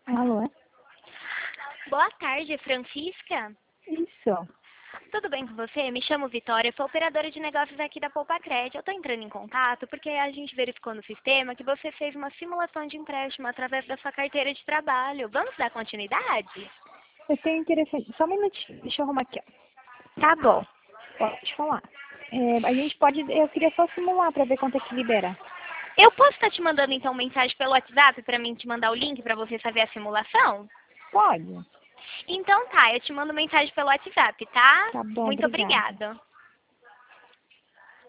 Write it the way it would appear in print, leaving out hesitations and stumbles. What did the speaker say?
Alô? Boa tarde, Francisca. Isso. Tudo bem com você? Me chamo Vitória, sou operadora de negócios aqui da Poupa-Cred. Eu estou entrando em contato porque a gente verificou no sistema que você fez uma simulação de empréstimo através da sua carteira de trabalho. Vamos dar continuidade? Eu tenho interessante. Só um minutinho, deixa eu arrumar aqui, ó. Tá bom. Pode falar. A gente pode. Eu queria só simular para ver quanto é que libera. Eu posso estar te mandando então mensagem pelo WhatsApp para mim te mandar o link para você fazer a simulação? Pode. Então tá, eu te mando mensagem pelo WhatsApp, tá? Tá bom, Muito obrigada. obrigada.